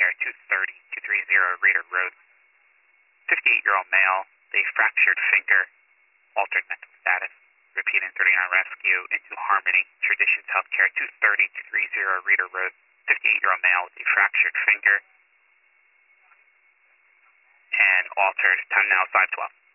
Healthcare, 230 Reader Road. 58-year-old male, a fractured finger, altered mental status. Repeating 39 rescue into Harmony, Traditions Healthcare, 230 Reader Road. 58-year-old male with a fractured finger and altered. Time now 5:12.